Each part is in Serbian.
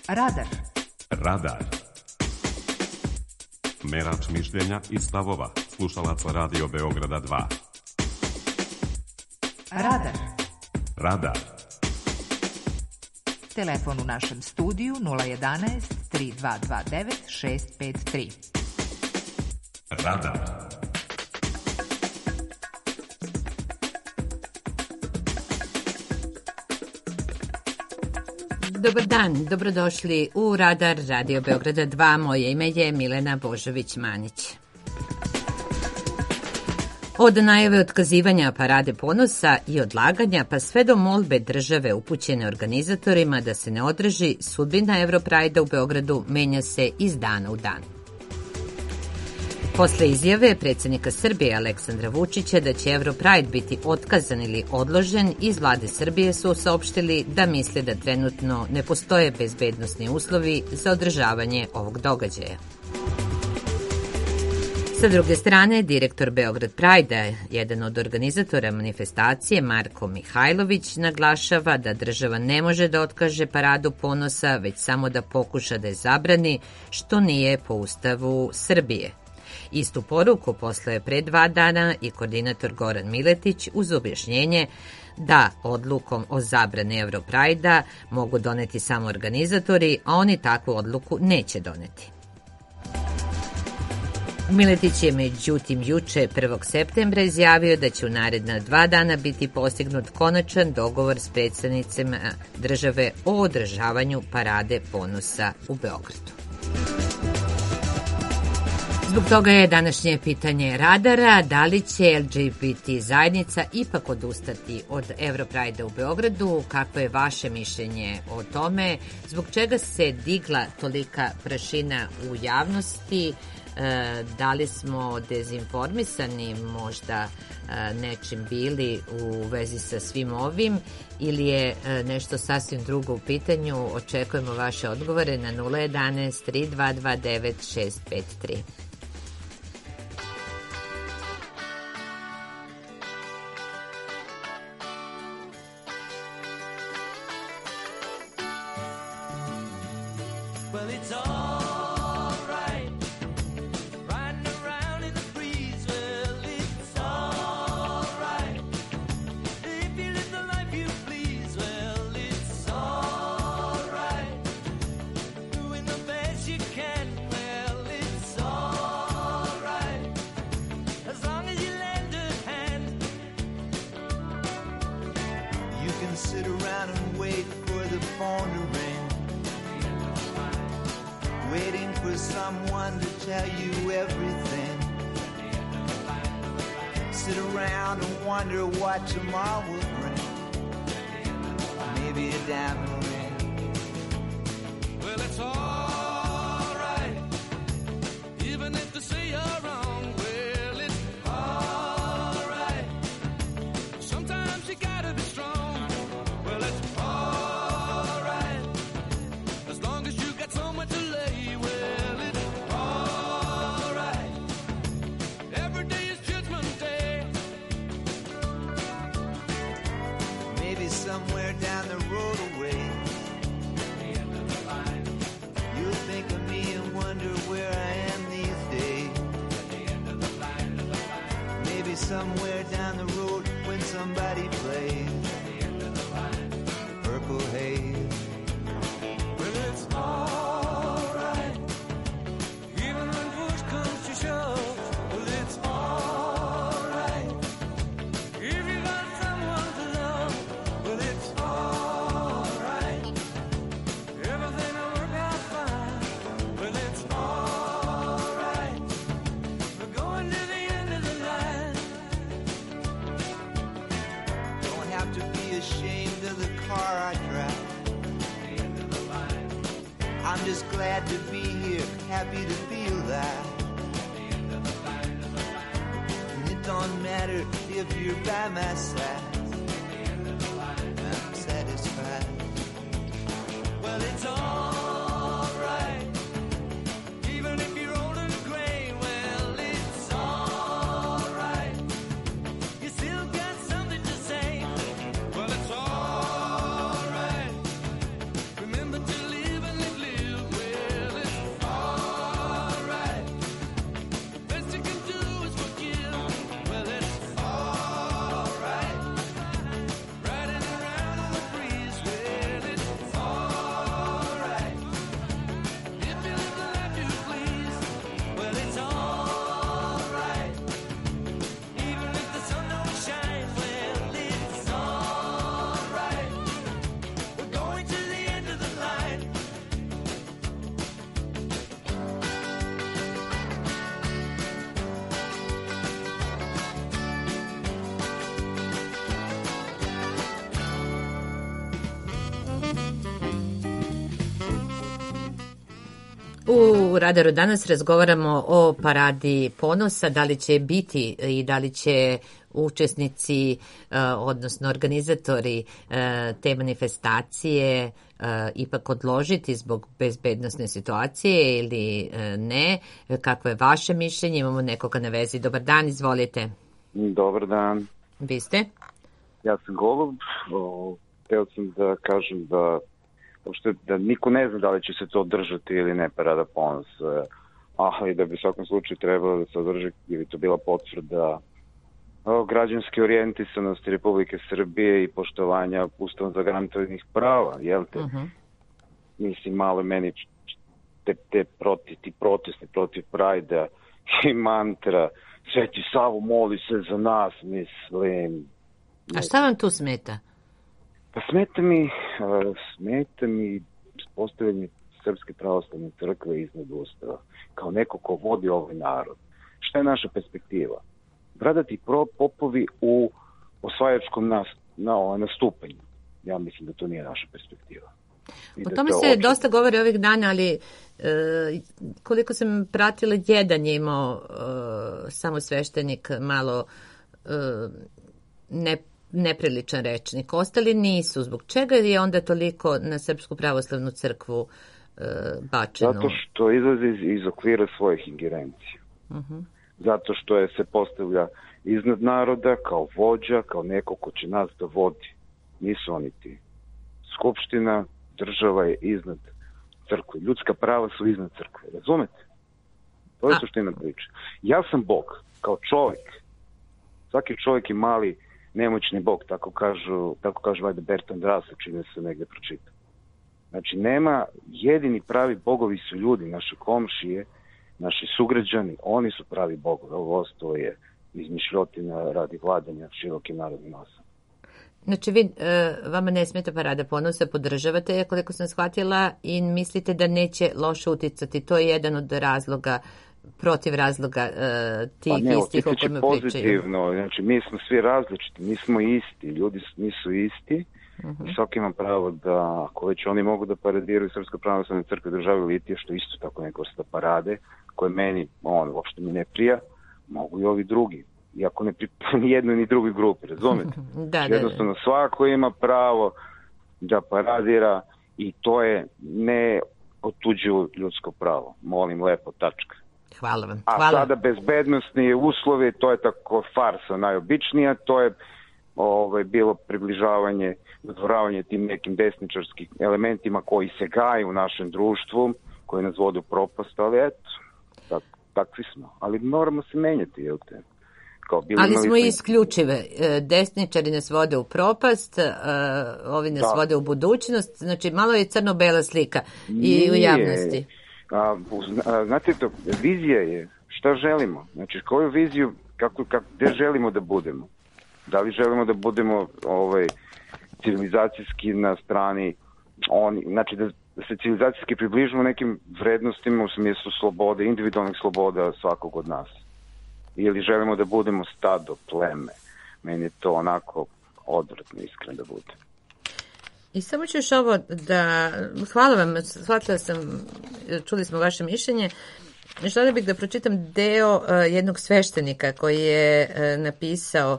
Radar. Radar. Merač mišljenja i stavova slušalaca Radio Beograda 2. Radar. Radar. Telefon u našem studiju 011 3229 653. Radar. Dobar dan, dobrodošli u Radar Radio Beograda 2. Moje ime je Milena Božović-Manić. Od najave otkazivanja Parade ponosa i odlaganja pa sve do molbe države upućene organizatorima da se ne održi, sudbina Europride u Beogradu menja se iz dana u dan. Posle izjave predsjednika Srbije Aleksandra Vučića da će Europride biti otkazan ili odložen, iz vlade Srbije su saopštili da misle da trenutno ne postoje bezbednosni uslovi za održavanje ovog događaja. Sa druge strane, direktor Beograd Pride-a, jedan od organizatora manifestacije, Marko Mihajlović, naglašava da država ne može da otkaže Paradu ponosa, već samo da pokuša da je zabrani, što nije po Ustavu Srbije. Istu poruku poslao je pre 2 dana i koordinator Goran Miletić uz objašnjenje da odlukom o zabrani Europride-a mogu doneti samo organizatori, a oni takvu odluku neće doneti. Miletić je međutim juče 1. septembra izjavio da će u naredna 2 dana biti postignut konačan dogovor s predstavnicima države o održavanju Parade ponosa u Beogradu. Zbog toga je današnje pitanje Radara da li će LGBT zajednica ipak odustati od Europride-a u Beogradu, kako je vaše mišljenje o tome, zbog čega se digla tolika prašina u javnosti, da li smo dezinformisani možda nečim bili u vezi sa svim ovim ili je nešto sasvim drugo u pitanju. Očekujemo vaše odgovore na 011 3229 653. Remember to live and let U Radaru danas razgovaramo o paradi ponosa, da li će biti i da li će učesnici, odnosno organizatori te manifestacije ipak odložiti zbog bezbednosne situacije ili ne. Kako je vaše mišljenje? Imamo nekoga na vezi. Dobar dan, izvolite. Dobar dan. Vi ste? Ja sam Golub. Hteo sam da kažem da niko ne zna da li će se to održati ili ne, parada ponosa, ali da bi u svakom slučaju trebalo da se održi, ili to bila potvrda građanske orijentisanosti Republike Srbije i poštovanja Ustavom zagarantovanih prava, jel te? Mislim, malo meni ti protesti protiv Prajda i mantra Sveti Savo moli se za nas, mislim. A šta vam tu smeta? Pa smeta mi postavljanje Srpske pravoslavne crkve iznad Ustava, kao neko ko vodi ovaj narod. Šta je naša perspektiva? Bradati popovi u osvajačkom nastupanju. Ja mislim da to nije naša perspektiva. O tome se dosta govori ovih dana, ali koliko sam pratila, jedan je imao samo sveštenik malo nepriličan rečnik. Ostali nisu. Zbog čega je onda toliko na Srpsku pravoslavnu crkvu bačeno? Zato što izlazi iz okvira svojih ingerencija. Zato što se postavlja iznad naroda kao vođa, kao neko ko će nas da vodi. Nisu oni ti. Skupština, država je iznad crkve. Ljudska prava su iznad crkve. Razumete? To je suština priče. Ja sam Bog, kao čovjek. Svaki čovjek je mali, nemoćni Bog, tako kaže valjda Bertrand Russell, čini se negde pročita. Znači, nema, jedini pravi bogovi su ljudi, naše komšije, naši sugrađani, oni su pravi bogovi. Ovo ostalo je izmišljotina radi vladanja širokim narodnim masama. Znači, vama ne smeta parada ponosa, podržavate je, koliko sam shvatila, i mislite da neće loše uticati. To je jedan od razloga, protiv razloga tih istih o kojima pričaju. Pozitivno, znači mi smo svi različiti, nismo isti, ljudi nisu isti. Svaki ima pravo da, ako već oni mogu da paradiraju Srpska pravoslavna crkva države Litije, što isto tako neka vrsta parade, koje meni, uopšte mi ne prija, mogu i ovi drugi. Iako ne pripada ni jednoj ni drugoj grupi, razumete? Jednostavno, svako ima pravo da paradira i to je neotuđivo ljudsko pravo. Molim lepo, tačka. Hvala vam. A sada bezbednostni uslovi, to je tako farsa najobičnija, to je bilo približavanje, dodvoravanje tim nekim desničarskim elementima koji se gaju u našem društvu, koji nas vode u propast, ali eto, takvi smo. Ali moramo se menjati, jel te? Ali smo isključive. Desničari nas vode u propast, ovi nas vode u budućnost, znači malo je crno-bela slika i u javnosti. Znate to, vizija je šta želimo, znači koju viziju, gde želimo da budemo. Da li želimo da budemo civilizacijski na strani, znači da se civilizacijski približimo nekim vrednostima u smislu slobode, individualnih sloboda svakog od nas. Ili želimo da budemo stado, pleme. Meni je to onako odvratno, iskreno da bude. I samo ću još ovo da... Hvala vam, shvatila sam, čuli smo vaše mišljenje. Želela bih da pročitam deo jednog sveštenika koji je napisao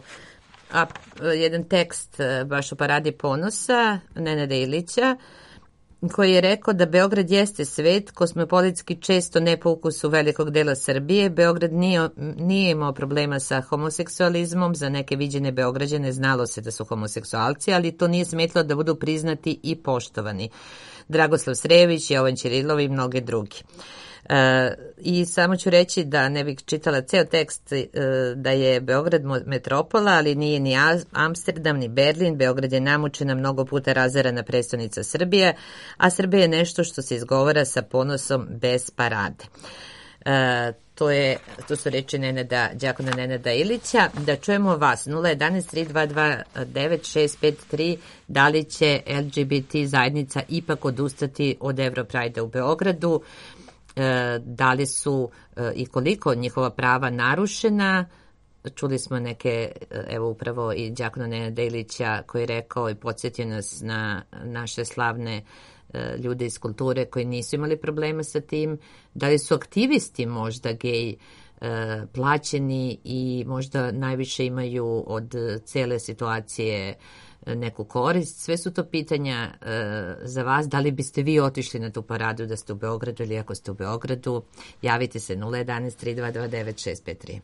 jedan tekst baš o paradi ponosa, Nenada Ilića, koji je rekao da Beograd jeste svet, kosmopolitski često ne po ukusu velikog dela Srbije. Beograd nije imao problema sa homoseksualizmom, za neke viđene Beograđane znalo se da su homoseksualci, ali to nije smetilo da budu priznati i poštovani. Dragoslav Srejević, Jovan Ćirilov i mnoge drugi. I samo ću reći da ne bih čitala ceo tekst, da je Beograd metropola, ali nije ni Amsterdam ni Berlin. Beograd je namučena, mnogo puta razarana prestonica Srbije, a Srbija je nešto što se izgovara sa ponosom bez parade. To su reči đakona Nenada Ilića. Da čujemo vas, 011-322-9653, da li će LGBT zajednica ipak odustati od Europrajda u Beogradu, da li su i koliko njihova prava narušena čuli smo neke, evo upravo i đakona Nedeljlića koji je rekao i podsjetio nas na naše slavne ljude iz kulture koji nisu imali problema sa tim. Da li su aktivisti možda gej plaćeni i možda najviše imaju od cele situacije neku korist? Sve su to pitanja za vas. Da li biste vi otišli na tu paradu da ste u Beogradu ili ako ste u Beogradu? Javite se 011 3229 653.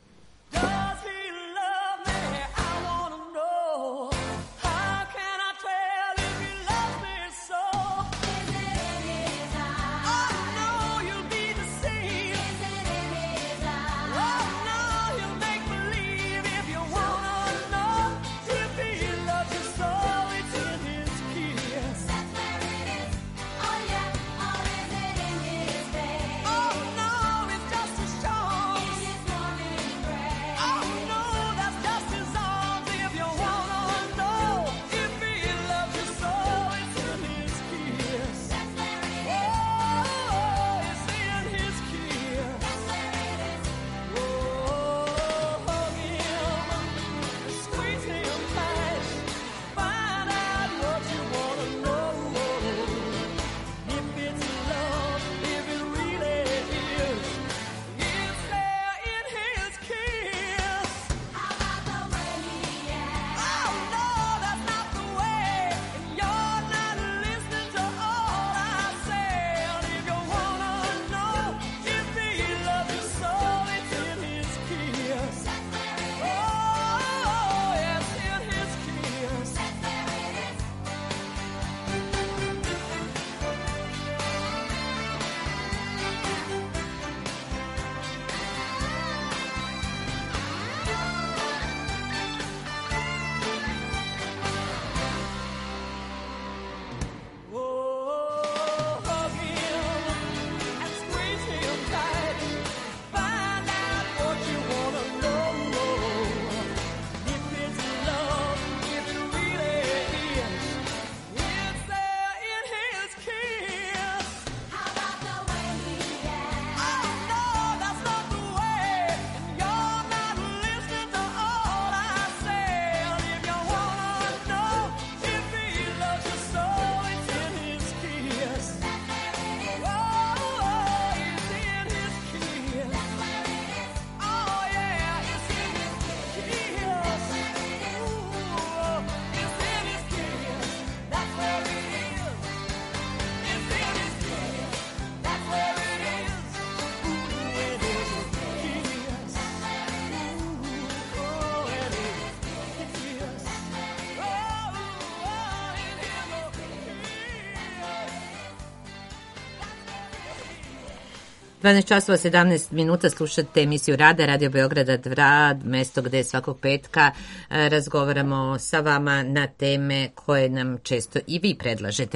časova 17 minuta slušate emisiju Rada, Radio Beograda 2, mesto gde svakog petka razgovaramo sa vama na teme koje nam često i vi predlažete.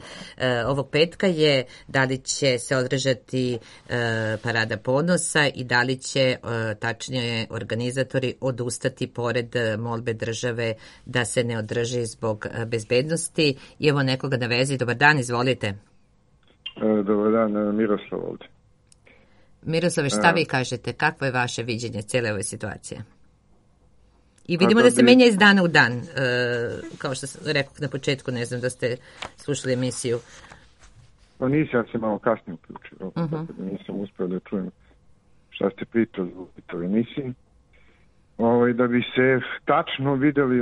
Ovog petka je da li će se održati Parada ponosa i da li će, tačnije, organizatori odustati pored molbe države da se ne održi zbog bezbednosti. I evo nekoga na vezi. Dobar dan, izvolite. Dobar dan, Miroslav ovde. Miroslave, šta vi kažete? Kakvo je vaše viđenje cijele ove situacije? I vidimo da se menja iz dana u dan. Kao što rekao na početku, ne znam da ste slušali emisiju. Pa nisam, ja se malo kasnije uključio. Tako da nisam uspio da čujem šta ste pričali u toj emisiji. Da bi se tačno videli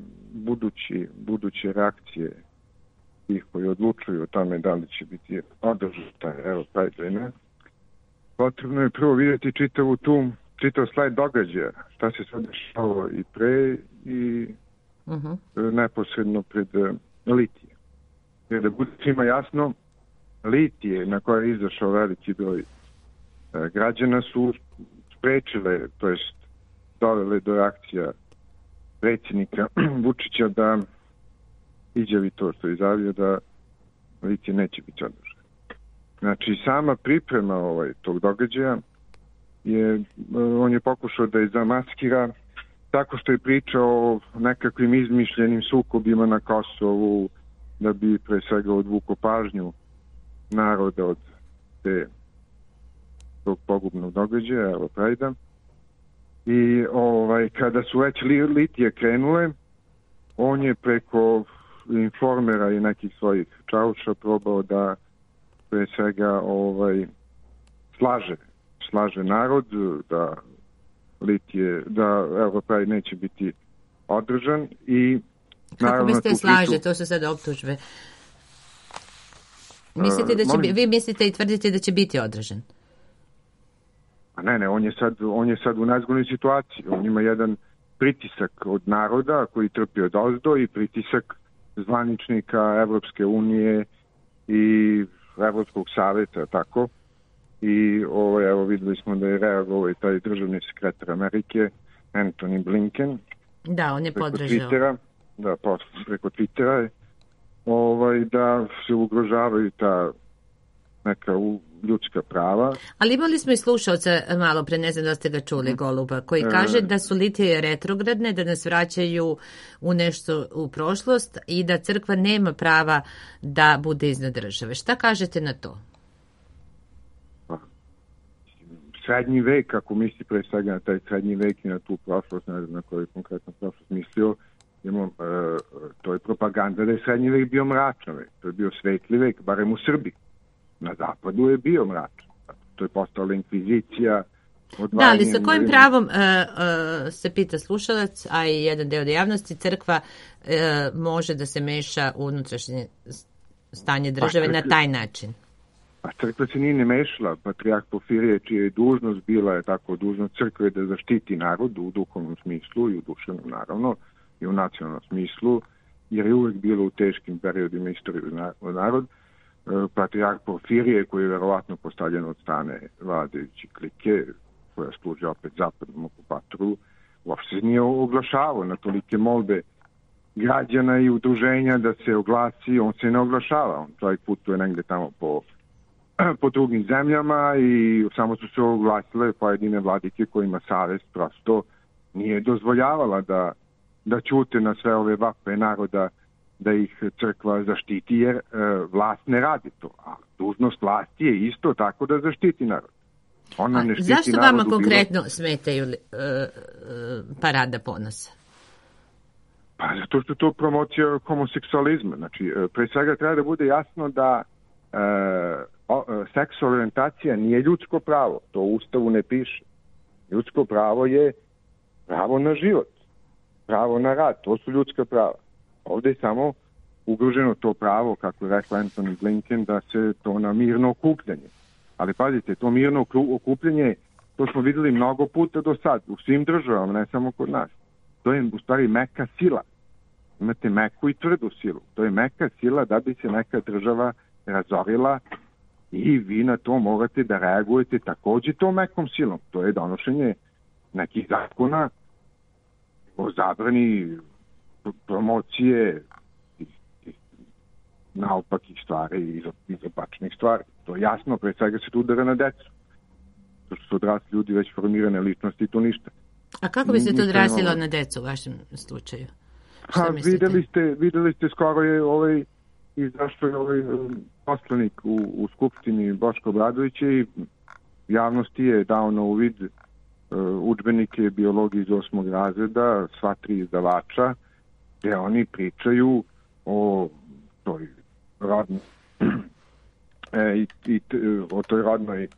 buduće reakcije tih koji odlučuju o tome da li će biti održan taj Pride ili ne. Potrebno je prvo vidjeti čitav slajd događaja, šta se sad dešavalo i pre i neposredno pred Litije. Jer da bude svima jasno, Litije na koje je izašao veliki broj građana su sprečile, to jest dovele do reakcija predsjednika Vučića da izjavi to što je izjavio da Litije neće biti održano. Znači, sama priprema tog događaja on je pokušao da je zamaskira tako što je pričao o nekakvim izmišljenim sukobima na Kosovu, da bi pre svega odvukao pažnju naroda od tog pogubnog događaja, Prajda. I kada su već litije krenule, on je preko informera i nekih svojih čauša probao da pre svega slaže narod, da Europride neće biti održan i kako mislite slaže? To su sad optužbe. Mislite da će vi mislite i tvrdite da će biti održan? A ne, on je sad u nezgodnoj situaciji. On ima jedan pritisak od naroda koji trpi od ozdo i pritisak zvaničnika Evropske unije i Evropskog savjeta, tako. I evo videli smo da je reagovao i taj državni sekretar Amerike, Antony Blinken. Da, on je podržao. Preko Twittera je da se ugrožavaju ta neka ljudska prava. Ali imali smo i slušalca malo pre, ne znam da ste ga čuli, Goluba, koji kaže da su litije retrogradne, da nas vraćaju u nešto u prošlost i da crkva nema prava da bude iznad države. Šta kažete na to? Srednji vek, ako misli pre svega na taj srednji vek i na tu prošlost, ne znam na koju konkretno prošlost mislio, to je propaganda da je srednji vek bio mračan vek. To je bio svetli vek, barem u Srbiji. Na zapadu je bio mračan. To je postala inkvizicija. Da, ali sa kojim pravom se pita slušalac, a i jedan deo javnosti, crkva može da se meša u unutrašnje stanje države na taj način? A crkva se nije ne mešala. Patrijarh Porfirije, čija je dužnost bila je tako dužnost crkve da zaštiti narod u duhovnom smislu i u duševnom naravno i u nacionalnom smislu, jer je uvek bilo u teškim periodima istorije narod. Patrijarh Porfirije, koji je verovatno postavljen od strane vladajuće klike, koja služi opet zapadnom okupatoru, uopšte se nije oglašavao na tolike molbe građana i udruženja da se oglasi, on se ne oglašava. On čovjek putuje negde tamo po drugim zemljama i samo su se oglasile pojedine vladike kojima savest prosto nije dozvoljavala da ćute na sve ove vape naroda, da ih crkva zaštiti, jer vlast ne radi to. A dužnost vlasti je isto tako da zaštiti narod. Ona ne štiti zašto narod vama konkretno smetaju parada ponosa? Pa zato što to promocija homoseksualizma. Znači, pre svega treba da bude jasno da seksualna orijentacija nije ljudsko pravo. To u Ustavu ne piše. Ljudsko pravo je pravo na život, pravo na rad. To su ljudska prava. Ovdje je samo ugroženo to pravo, kako je rekla Antony Blinken, da se to na mirno okupljanje. Ali pazite, to mirno okupljanje, to smo videli mnogo puta do sad, u svim državama, ne samo kod nas. To je u stvari meka sila. Imate meku i tvrdu silu. To je meka sila da bi se neka država razorila i vi na to morate da reagujete takođe tom mekom silom. To je donošenje nekih zakona o zabrani promocije naopakih stvari i izopačnih stvari. To je jasno, pre svega se tu udara na decu. To što su odrasli ljudi već formirane ličnosti, to ništa. A kako bi se to odrasilo na decu u vašem slučaju? Videli ste skoro je izašao je poslanik u Skupštini Boško Obradović i javnosti je dao na uvid udžbenike biologije iz 8. razreda, sva 3 izdavača, gde oni pričaju o toj rodnoj o toj rodnoj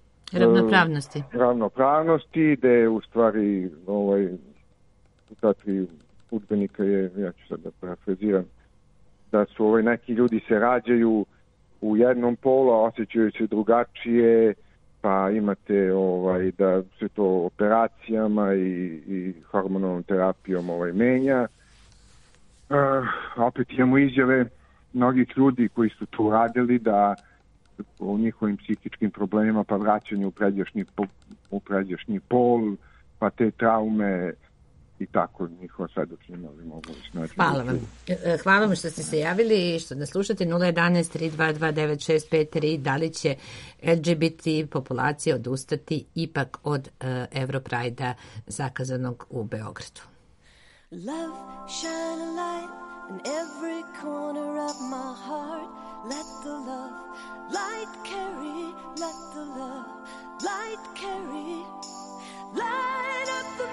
ravnopravnosti, gde u stvari ta 3 udžbenika je, ja ću sad da parafraziram, da su neki ljudi se rađaju u jednom polu, a osjećaju se drugačije, pa imate da se to operacijama i hormonalnom terapijom menja. Opet imamo izjave mnogih ljudi koji su to radili da o njihovim psihičkim problemima, pa vraćanju u pređašnji pol, pa te traume i tako njihova svedočenja mogu snaći. Hvala vam. Hvala vam što ste se javili i što nas slušate. 011-322-9653. Da li će LGBT populacija odustati ipak od Europride-a zakazanog u Beogradu? Love, shine a light in every corner of my heart. Let the love light carry. Let the love light carry. Light up the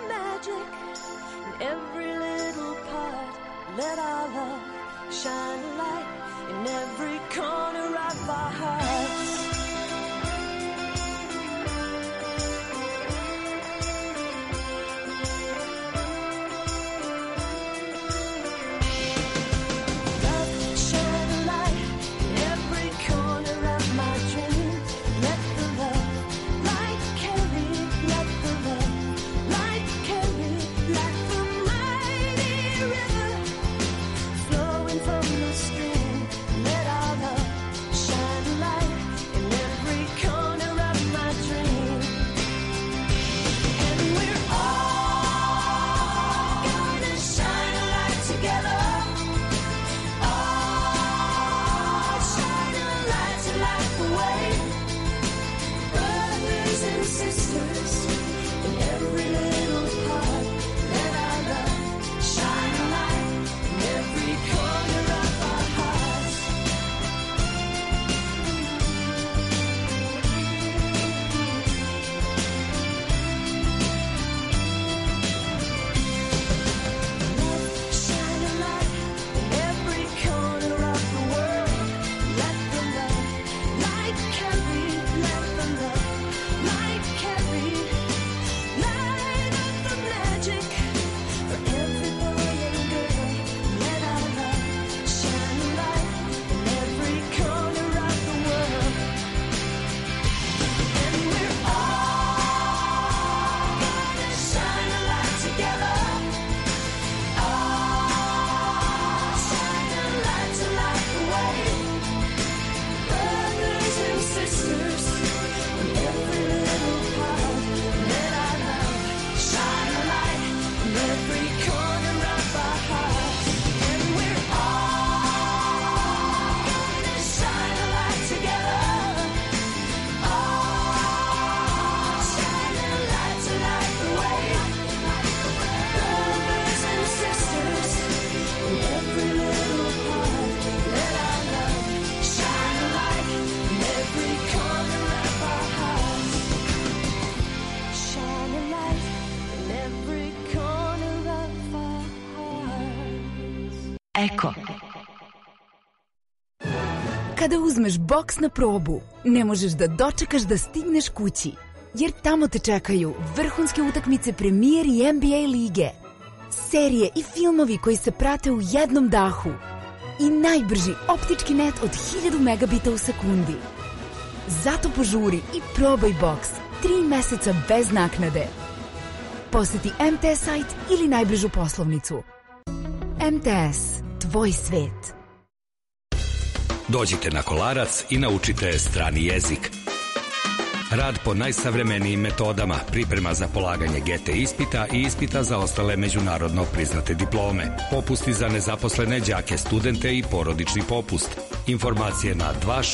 Kada uzmeš boks na probu, ne možeš da dočekaš da stigneš kući, jer tamo te čekaju vrhunske utakmice Premier i NBA lige, serije i filmovi koji se prate u jednom dahu i najbrži optički net od 1000 megabita u sekundi. Zato požuri i probaj boks 3 meseca bez naknade. Poseti MTS sajt ili najbližu poslovnicu. MTS, tvoj svet. Dođite na Kolarac i naučite strani jezik. Rad po najsavremenijim metodama, priprema za polaganje GT ispita i ispita za ostale međunarodno priznate diplome, popusti za nezaposlene đake, studente i porodični popust. Informacije na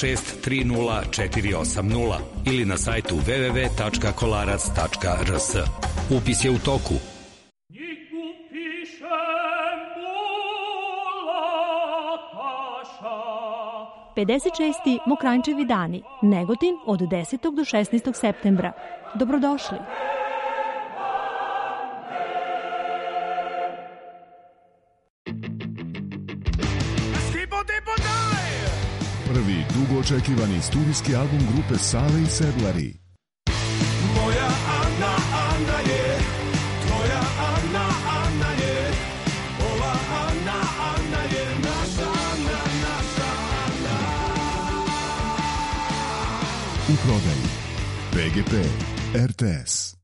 2630 ili na sajtu www.kolarac.rs. Upis je u toku. 56. Mokranjčevi dani, Negotin od 10. do 16. septembra. Dobrodošli! Prvi dugo očekivani studijski album grupe Sale i Sedlari. Moja Ana, Ana je, tvoja Ana, Ana je, ova Ana, Ana je, naša Ana, naša Ana. U prodaji PGP RTS.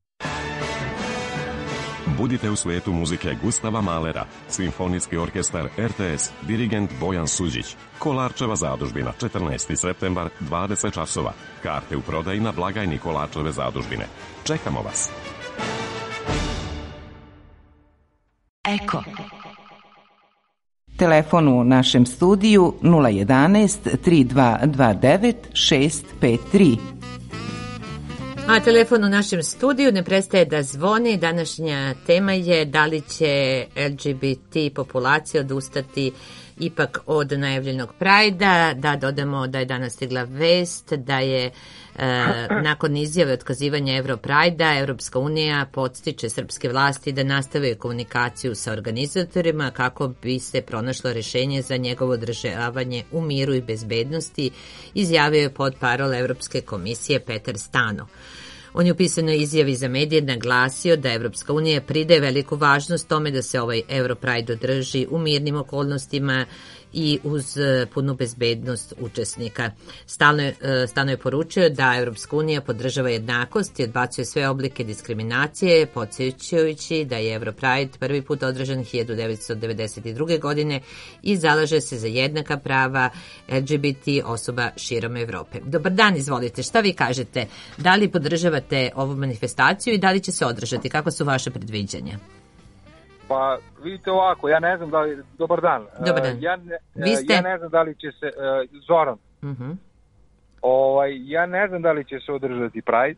Budite u svijetu muzike Gustava Mahlera, Simfonijski orkestar RTS, dirigent Bojan Suđić. Kolarčeva zadužbina, 14. septembar, 20 časova. Karte u prodaji na blagajni Kolarčeve zadužbine. Čekamo vas. Eko. Telefon u našem studiju 011 3229 653. A telefon u našem studiju ne prestaje da zvoni. Današnja tema je da li će LGBT populacija odustati ipak od najavljenog Prajda. Da dodamo da je danas stigla vest da je nakon izjave otkazivanja Europrajda Evropska unija podstiče srpske vlasti da nastave komunikaciju sa organizatorima kako bi se pronašlo rešenje za njegovo održavanje u miru i bezbednosti, izjavio je portparol Evropske komisije Petar Stano. On je u pisanoj izjavi za medije naglasio da Evropska unija pridaje veliku važnost tome da se ovaj Europride održi u mirnim okolnostima i uz punu bezbednost učesnika. Stalno je poručio da Evropska unija podržava jednakost i odbacuje sve oblike diskriminacije, podsjećajući da je Europride prvi put održan 1992. godine i zalaže se za jednaka prava LGBT osoba širom Evrope. Dobar dan, izvolite. Šta vi kažete? Da li podržavate ovu manifestaciju i da li će se održati? Kako su vaše predviđanja? Pa vidite ovako, ja ne znam da li... Dobar dan. Dobar dan. Ja ne znam da li će se... Zoran. Ja ne znam da li će se održati Pride.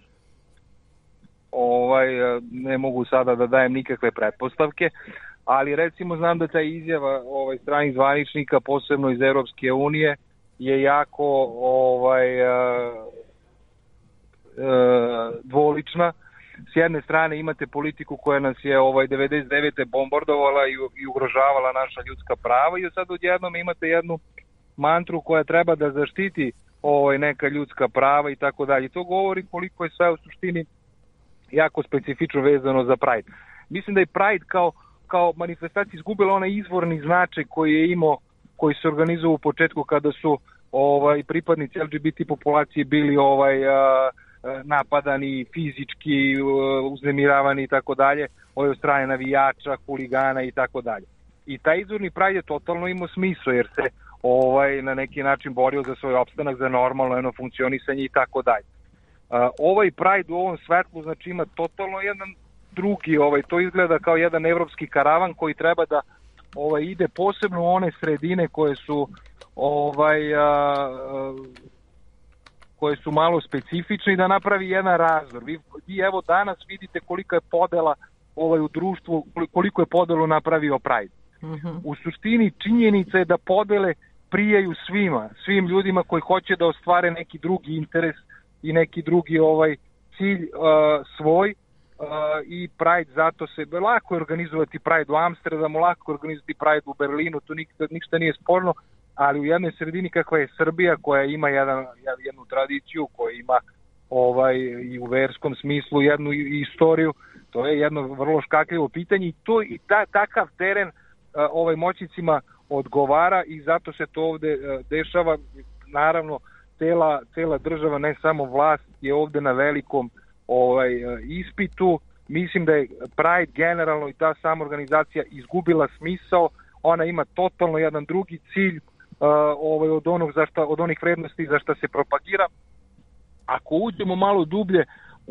Ne mogu sada da dajem nikakve pretpostavke, ali recimo znam da ta izjava stranih zvaničnika, posebno iz Europske unije, je jako dvolična. S jedne strane imate politiku koja nas je 99. bombardovala i ugrožavala naša ljudska prava i sad odjednom imate jednu mantru koja treba da zaštiti neka ljudska prava i tako dalje. To govori koliko je sve u suštini jako specifično vezano za Pride. Mislim da je Pride kao manifestacija izgubila onaj izvorni značaj koji je imao, koji se organizovao u početku kada su pripadnici LGBT populacije bili napadani, fizički uznemiravani i tako dalje, od strane navijača, huligana i tako dalje. I taj izvorni Pride je totalno imao smisao jer se na neki način borio za svoj opstanak, za normalno funkcionisanje i tako dalje. Ovaj Pride u ovom svetlu znači ima totalno jedan drugi, to izgleda kao jedan evropski karavan koji treba da ide posebno u one sredine koje su koje su malo specifične i da napravi jedan razdor. Vi evo danas vidite kolika je podela u društvu, koliko je podelu napravio Pride. U suštini činjenica je da podele prijaju svim ljudima koji hoće da ostvare neki drugi interes i neki drugi cilj svoj i Pride, zato se lako je organizovati Pride u Amsterdamu, lako je organizovati Pride u Berlinu, tu ništa nije sporno, ali u jednoj sredini kakva je Srbija, koja ima jednu tradiciju, koja ima i u verskom smislu jednu istoriju, to je jedno vrlo škakljivo pitanje i takav teren moćnicima odgovara i zato se to ovde dešava. Naravno, cela država, ne samo vlast, je ovde na velikom ispitu. Mislim da je Pride generalno i ta sama organizacija izgubila smisao. Ona ima totalno jedan drugi cilj od onih vrednosti za šta se propagira. Ako uđemo malo dublje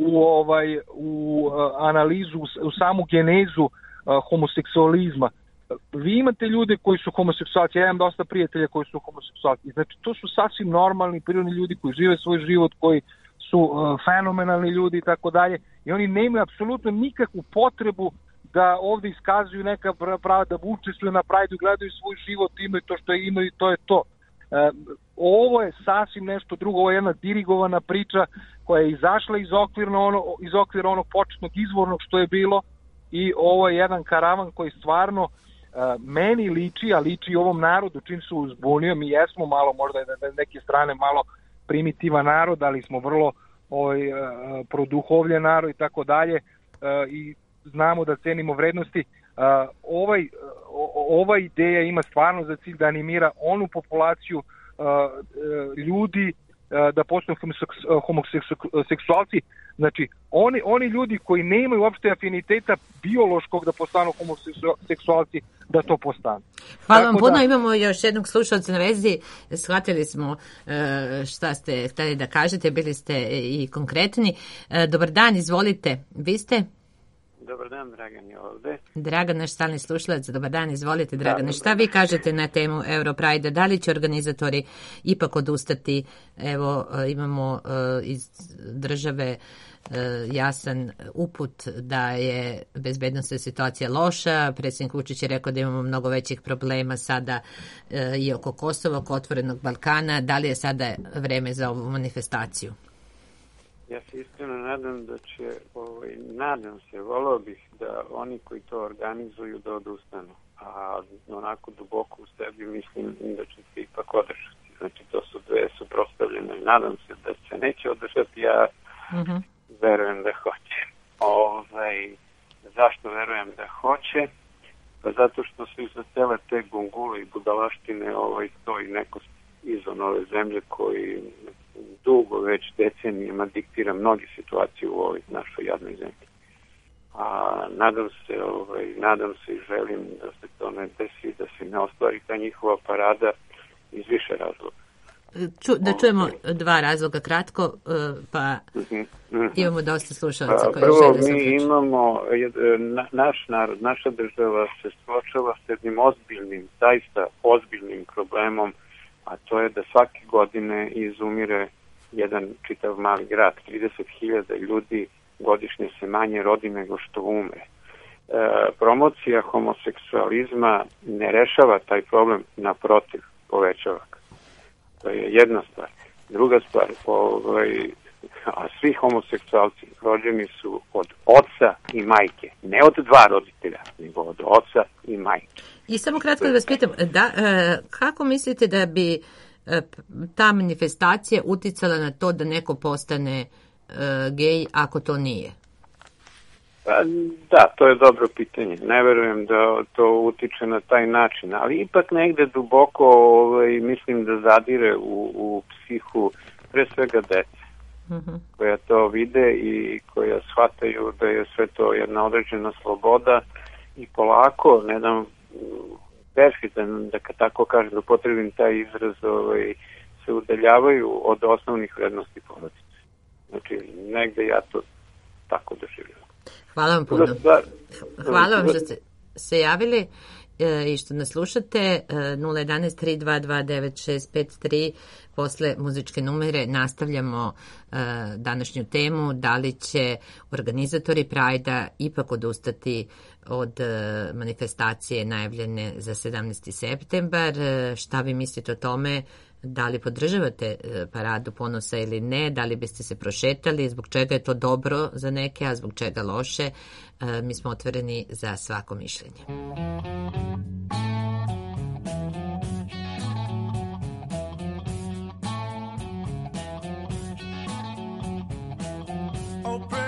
u analizu, u samu genezu homoseksualizma, vi imate ljude koji su homoseksualci, ja imam dosta prijatelja koji su homoseksualci, znači to su sasvim normalni, prirodni ljudi koji žive svoj život, koji su fenomenalni ljudi i tako dalje, i oni nemaju apsolutno nikakvu potrebu da ovde iskazuju neka prava, da učestvuju na Pride-u, gledaju svoj život, imaju to što imaju i to je to. Ovo je sasvim nešto drugo, ovo je jedna dirigovana priča koja je izašla iz okvira onog početnog izvornog što je bilo, i ovo je jedan karavan koji stvarno meni liči, a liči i ovom narodu čim se uzbunio. Mi jesmo malo, možda je na neke strane malo primitivan narod, ali smo vrlo produhovljen narod i tako dalje, i znamo da cenimo vrednosti. Ova ideja ima stvarno za cilj da animira onu populaciju ljudi da postanu homoseksualci. Znači, oni ljudi koji nemaju uopšte afiniteta biološkog da postanu homoseksualci, da to postanu. Hvala vam puno, imamo još jednog slušalca na vezi, shvatili smo šta ste hteli da kažete, bili ste i konkretni. Dobar dan, izvolite, vi ste? Dobar dan, Dragan je ovde. Dragan, naš stalni slušalac, dobar dan, izvolite Dragane. Šta vi kažete na temu Europride-a? Da li će organizatori ipak odustati? Evo, imamo iz države jasan uput da je bezbednosna situacija loša. Predsjednik Vučić je rekao da imamo mnogo većih problema sada i oko Kosova, oko otvorenog Balkana. Da li je sada vreme za ovu manifestaciju? Ja se iskreno nadam da će, voleo bih da oni koji to organizuju da odustanu, a onako duboko u sebi mislim da će se ipak održati. Znači, to su dve suprotstavljene. Nadam se da se neće održati, ja verujem da hoće. Zašto verujem da hoće? Pa zato što su iza cele te gungule i budalaštine stoji neko izvan ove zemlje koji dugo već decenijama diktira mnoge situacije u ovoj našoj jadnoj zemlji. A nadam se i želim da se to ne desi, da se ne ostvari ta njihova parada iz više razloga. Da čujemo dva razloga kratko, pa imamo dosta slušalaca koji prvo, žele se mi imamo, naš narod, naša država se suočava s jednim ozbiljnim, zaista ozbiljnim problemom, a to je da svake godine izumire jedan čitav mali grad. 30.000 ljudi godišnje se manje rodi nego što umre. Promocija homoseksualizma ne rešava taj problem, naprotiv, povećava ga. To je jedna stvar. Druga stvar, a svi homoseksualci rođeni su od oca i majke. Ne od dva roditelja, nego od oca i majke. I samo kratko da vas pitam, kako mislite da bi ta manifestacija uticala na to da neko postane gej ako to nije? Da, to je dobro pitanje. Ne verujem da to utiče na taj način, ali ipak negde duboko mislim da zadire u psihu pre svega dece, koja to vide i koja shvataju da je sve to jedna određena sloboda i polako, ne dam perfidan, da tako kažem, da upotrebim taj izraz, se udaljavaju od osnovnih vrednosti porodice. Znači, negde ja to tako doživljam. Hvala vam puno. Hvala vam što ste se javili i što nas slušate. 011 322 9653 posle muzičke numere nastavljamo današnju temu. Da li će organizatori Pride-a ipak odustati od manifestacije najavljene za 17. septembar? Šta vi mislite o tome? Da li podržavate paradu ponosa ili ne? Da li biste se prošetali? Zbog čega je to dobro za neke, a zbog čega loše? Mi smo otvoreni za svako mišljenje.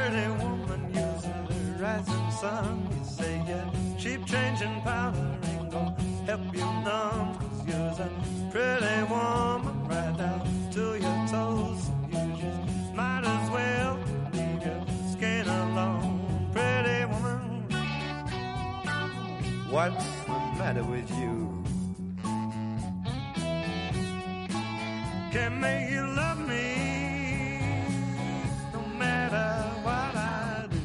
pretty woman uses the rising sun. You say your cheap changing powder ain't gonna help you none, 'cause you're a pretty woman right down to your toes. You just might as well leave your skin alone. Pretty woman, what's the matter with you? Can't make you love me no matter what I do.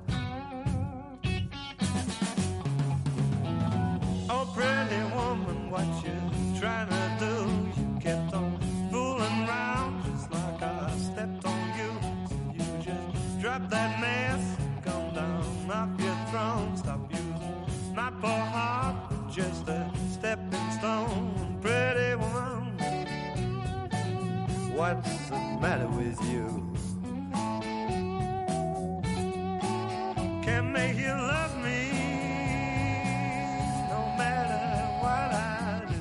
Oh, pretty woman, what you trying to do? You kept on fooling around just like I stepped on you. So you just drop that mess, come down off your throne. Stop using my poor heart for just a stepping stone. Pretty woman, what's the matter with you? Can't make you love me no matter what I do.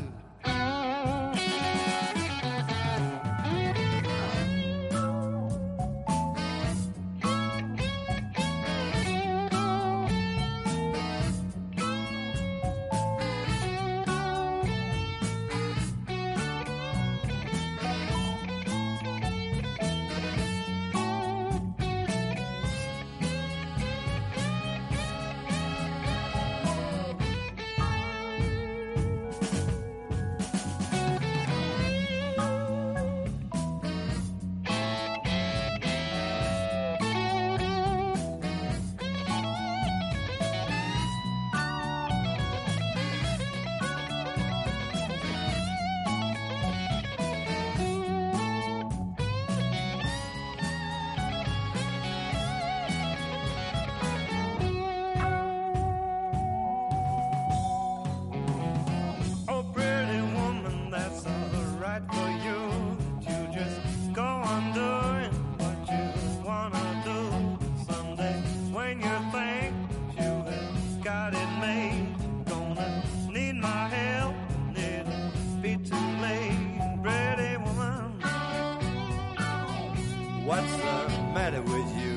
What's the matter with you?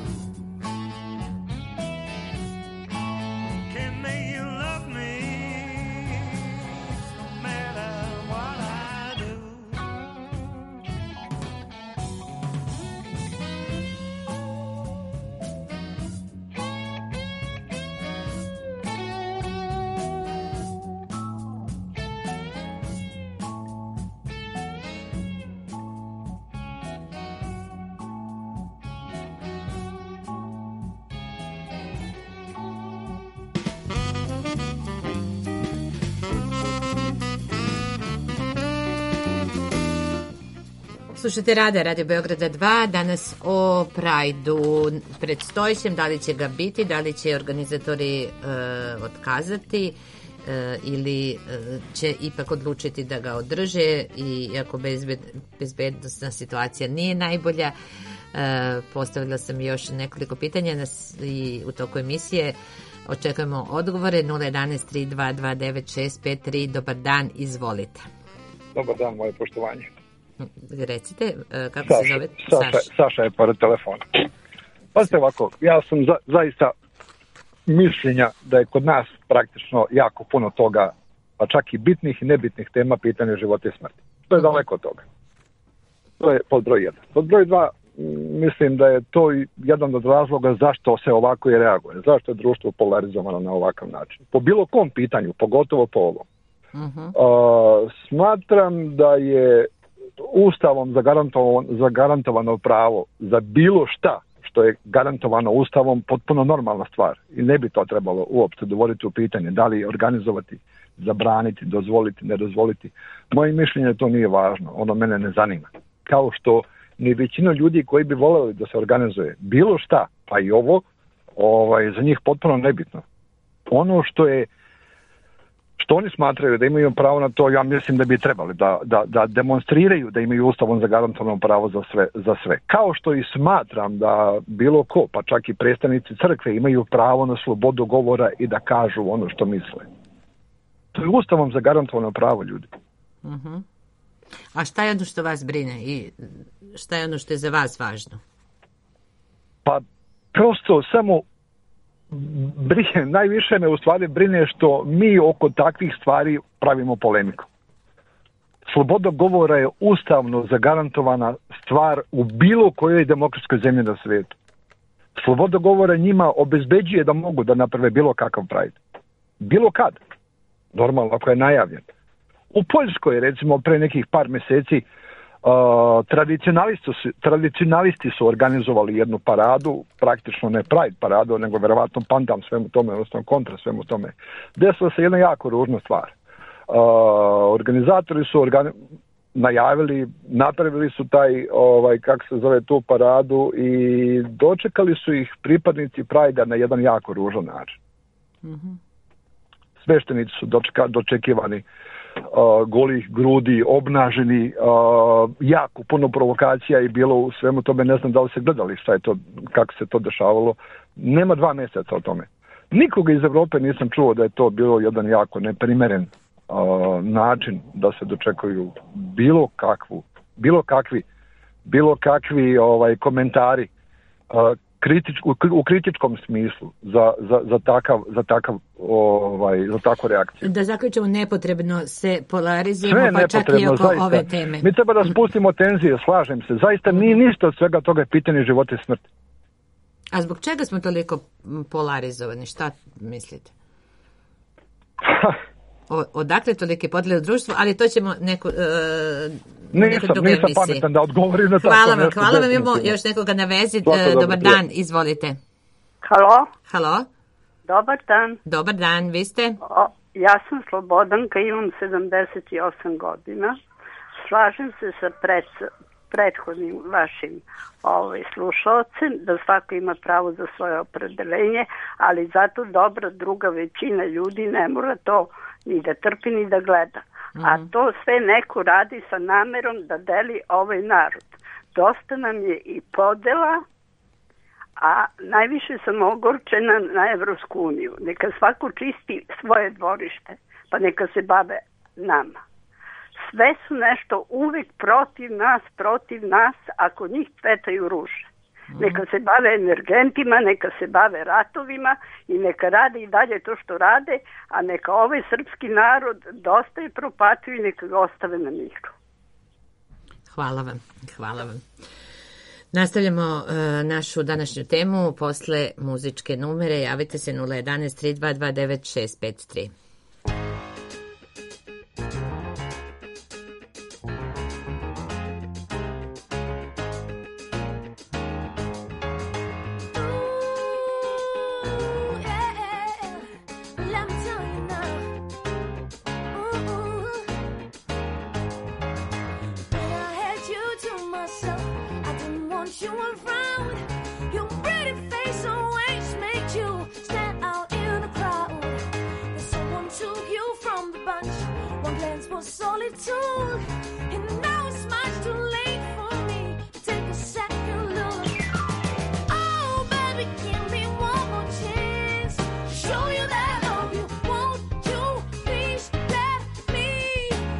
Can make you love me no matter what I do. Slušajte Radio Beograda 2, danas o Prajdu predstojećem, da li će ga biti, da li će organizatori otkazati ili će ipak odlučiti da ga održe, i iako bezbednostna situacija nije najbolja. Postavila sam još nekoliko pitanja i u toku emisije očekujemo odgovore. 011 3229 653. Dobar dan, izvolite. Dobar dan, moje poštovanje. Recite, kako se zove? Saša je pored telefona. Pazite ovako, ja sam zaista mišljenja da je kod nas praktično jako puno toga, pa čak i bitnih i nebitnih tema pitanja života i smrti. To je daleko od toga. To je pod broj 1. Pod broj 2, mislim da je to jedan od razloga zašto se ovako i reaguje. Zašto je društvo polarizovano na ovakav način. Po bilo kom pitanju, pogotovo po ovom. Smatram da je Ustavom zagarantovano pravo za bilo šta što je garantovano Ustavom potpuno normalna stvar i ne bi to trebalo uopšte dovoditi u pitanje, da li organizovati, zabraniti, dozvoliti, ne dozvoliti. Moje mišljenje to nije važno, ono mene ne zanima. Kao što ni većina ljudi koji bi voljeli da se organizuje bilo šta, pa i ovo, za njih potpuno nebitno. Ono što oni smatraju da imaju pravo na to, ja mislim da bi trebali da demonstriraju da imaju Ustavom zagarantovano pravo za sve. Kao što i smatram da bilo ko, pa čak i predstavnici crkve, imaju pravo na slobodu govora i da kažu ono što misle. To je Ustavom zagarantovano pravo, ljudi. A šta je ono što vas brine i šta je ono što je za vas važno? Pa prosto samo brine, najviše me u stvari brine što mi oko takvih stvari pravimo polemiku. Sloboda govora je ustavno zagarantovana stvar u bilo kojoj demokratskoj zemlji na svijetu. Sloboda govora njima obezbeđuje da mogu da naprave bilo kakav Pride. Bilo kad. Normalno, ako je najavljen. U Poljskoj, recimo, pre nekih par mjeseci tradicionalisti su organizovali jednu paradu, praktično ne Pride paradu, nego verovatno pandan svemu tome, odnosno kontra svemu tome. Desila se jedna jako ružna stvar. Organizatori su najavili, napravili su taj, kako se zove, tu paradu i dočekali su ih pripadnici Pride-a na jedan jako ružan način. Mm-hmm. Sveštenici su dočekivani golih grudi, obnaženi, jako puno provokacija je bilo u svemu tome, ne znam da li se gledali šta je to, kako se to dešavalo. Nema 2 mjeseca o tome. Nikoga iz Europe nisam čuo da je to bilo jedan jako neprimeren način da se dočekuju bilo kakvi komentari u kritičkom smislu za takvu reakciju. Da zaključimo, nepotrebno se polarizujemo, pa čak i oko zaista. Ove teme. Mi treba da spustimo tenzije, slažem se. Zaista nije ništa od svega toga pitanje života i smrti. A zbog čega smo toliko polarizovani? Šta mislite? Odakle tolike podjele u društvu, ali to ćemo nisam pametan da odgovorim na tako nešto. Hvala vam, imamo još nekoga na vezi. Dobar dan, izvolite. Halo. Dobar dan, vi ste? Ja sam Slobodanka, imam 78 godina. Slažem se sa prethodnim vašim slušalcem, da svako ima pravo za svoje opredeljenje, ali zato dobra druga većina ljudi ne mora to ni da trpi ni da gleda. A to sve neko radi sa namerom da deli ovaj narod. Dosta nam je i podela, a najviše sam ogorčena na Evropsku uniju. Neka svako čisti svoje dvorište, pa neka se bave nama. Sve su nešto uvijek protiv nas, ako njih cvetaju ruže. Neka se bave energentima, neka se bave ratovima i neka rade i dalje to što rade, a neka ovaj srpski narod dosta je propatio i neka ga ostave na miru. Hvala vam. Nastavljamo našu današnju temu posle muzičke numere. Javite se 011 3229 653.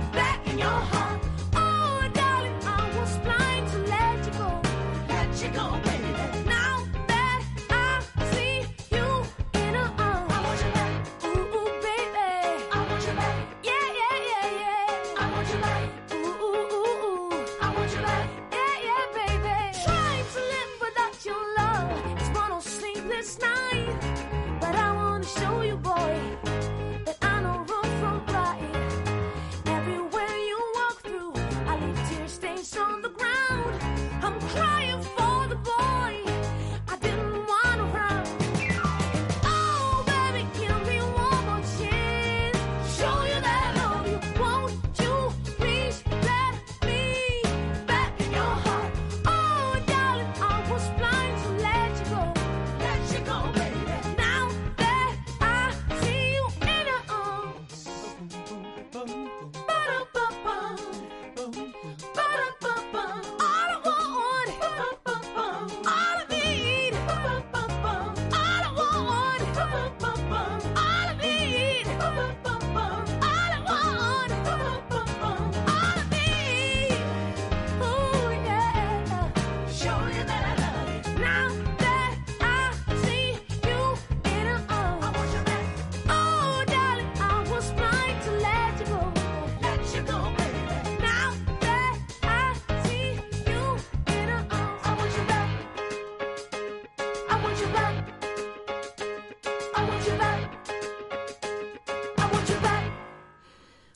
Let you go.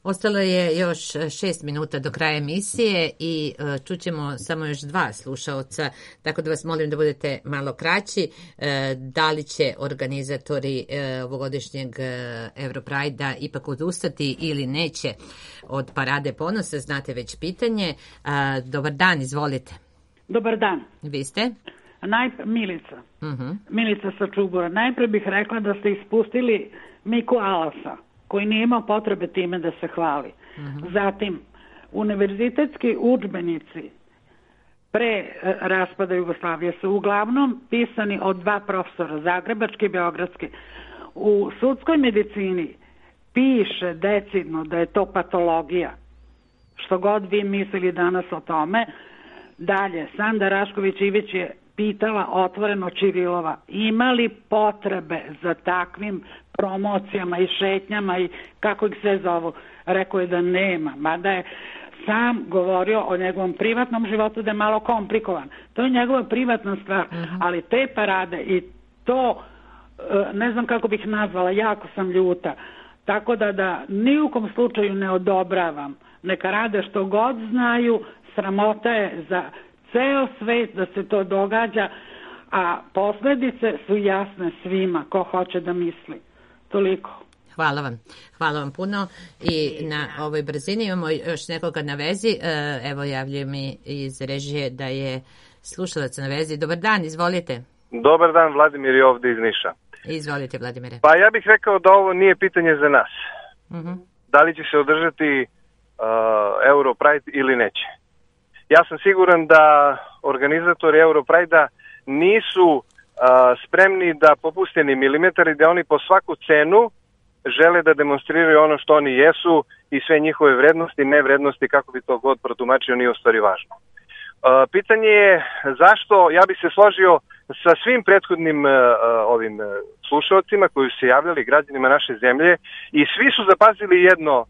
Ostalo je još 6 minuta do kraja emisije i čućemo samo još 2 slušaoca, tako da vas molim da budete malo kraći. Da li će organizatori ovogodišnjeg Europride-a ipak odustati ili neće od Parade ponosa, znate već pitanje. Dobar dan, izvolite. Dobar dan. Vi ste? Milica. Milica sa Čubura. Najpre bih rekla da ste ispustili Miku Alasa, koji nije imao potrebe time da se hvali. Zatim, univerzitetski udžbenici pre raspada Jugoslavije su uglavnom pisani od 2 profesora, zagrebački i beogradski. U sudskoj medicini piše decidno da je to patologija. Što god vi mislili danas o tome. Dalje, Sanda Rašković-Ivić je pitala otvoreno Čirilova, ima li potrebe za takvim promocijama i šetnjama i kako ih sve zovu. Rekao je da nema, mada je sam govorio o njegovom privatnom životu da je malo komplikovan. To je njegova privatna stvar, ali te parade i to, ne znam kako bih nazvala, jako sam ljuta. Tako da ni u kom slučaju ne odobravam. Neka rade što god znaju, sramota je za ceo svet da se to događa, a posljedice su jasne svima ko hoće da misli. Toliko. Hvala vam puno i na ovoj brzini imamo još nekoga na vezi. Evo javljaju mi iz režije da je slušalac na vezi. Dobar dan, izvolite. Dobar dan, Vladimir je ovdje iz Niša. Izvolite, Vladimire. Pa ja bih rekao da ovo nije pitanje za nas. Da li će se održati Europride ili neće. Ja sam siguran da organizatori Europride-a nisu spremni da popuste ni milimetar i da oni po svaku cenu žele da demonstriraju ono što oni jesu i sve njihove vrednosti, nevrednosti, kako bi to god protumačio, nije u stvari važno. Pitanje je zašto, ja bih se složio sa svim prethodnim ovim slušalcima koji su se javljali, građanima naše zemlje, i svi su zapazili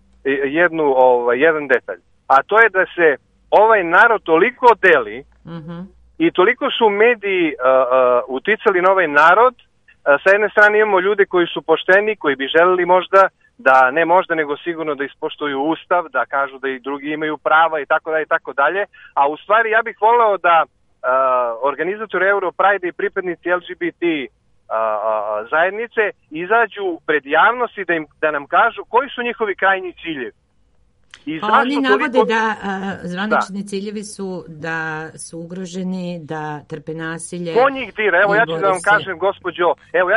jedan detalj, a to je da se ovaj narod toliko deli i toliko su mediji uticali na ovaj narod. Sa jedne strane imamo ljude koji su pošteni, koji bi želeli možda da, ne možda, nego sigurno da ispoštuju Ustav, da kažu da i drugi imaju prava i tako dalje, a u stvari ja bih voleo da organizatori Europride i pripadnici LGBT zajednice izađu pred javnost i da nam kažu koji su njihovi krajnji ciljevi. Oni navode da zvanični ciljevi su da su ugroženi, da trpe nasilje. Ko njih dira? Evo ja ću da vam kažem, gospođo,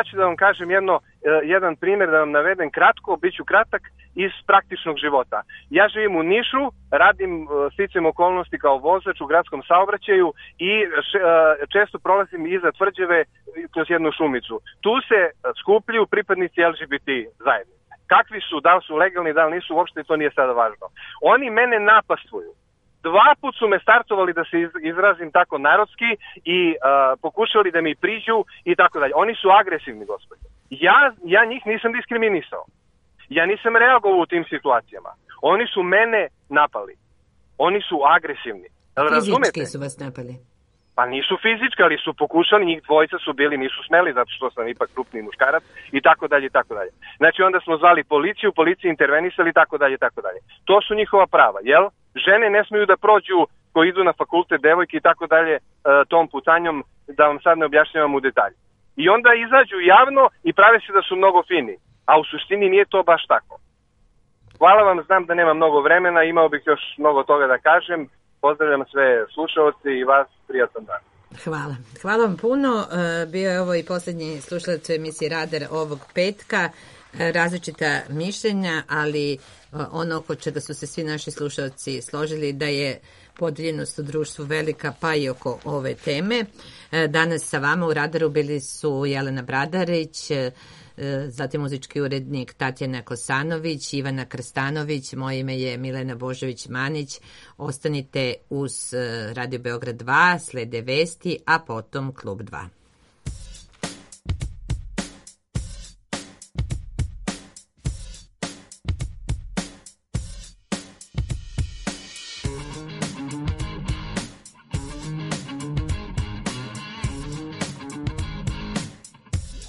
jedan primjer da vam navedem kratko, bit ću kratak, iz praktičnog života. Ja živim u Nišu, radim sticajem okolnosti kao vozač u gradskom saobraćaju i često prolazim iza tvrđave kroz jednu šumicu. Tu se skupljuju pripadnici LGBT zajednice. Kakvi su, da li su legalni, da li nisu, uopšte to nije sada važno. Oni mene napastvuju. 2 put su me startovali, da se izrazim tako narodski, i pokušali da mi priđu i tako dalje. Oni su agresivni, gospodine. Ja njih nisam diskriminisao. Ja nisam reagovao u tim situacijama. Oni su mene napali. Oni su agresivni. Fizički su vas napali? Pa nisu fizički, ali su pokušali, njih dvojica su bili, nisu smeli, zato što sam ipak krupni muškarac i tako dalje i tako dalje. Znači onda smo zvali policiju, policiji intervenisali i tako dalje i tako dalje. To su njihova prava, jel? Žene ne smiju da prođu koji idu na fakultet, devojke i tako dalje tom putanjom, da vam sad ne objašnjavam u detalju. I onda izađu javno i prave se da su mnogo fini, a u suštini nije to baš tako. Hvala vam, znam da nema mnogo vremena, imao bih još mnogo toga da kažem. Pozdravljam sve slušalci i vas, prijatan dan. Hvala vam puno. Bio je ovo i posljednji slušalac u emisiji Radar ovog petka. Različita mišljenja, ali ono oko čega su se svi naši slušalci složili da je podijeljenost u društvu velika, pa i oko ove teme. Danas sa vama u Radaru bili su Jelena Bradarić, zatim muzički urednik Tatjana Kosanović, Ivana Krstanović, moje ime je Milena Božović-Manić. Ostanite uz Radio Beograd 2, slede vesti, a potom Klub 2.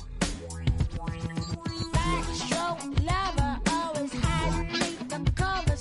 Lover always hide beneath the cover.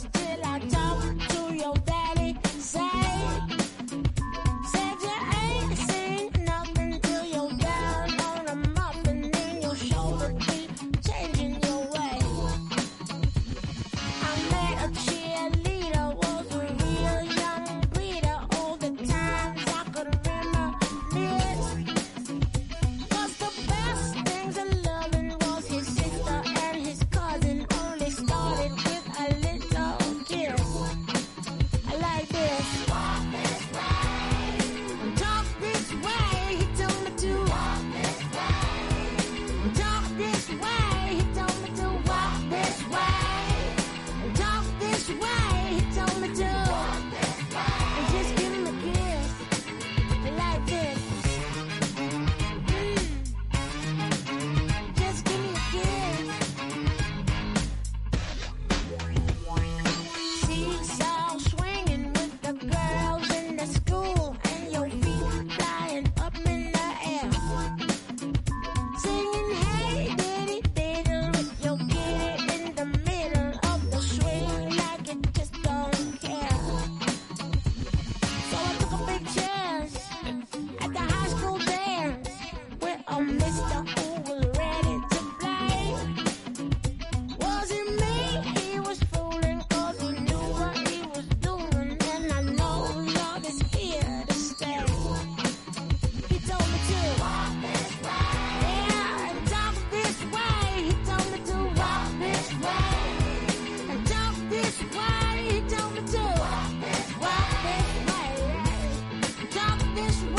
this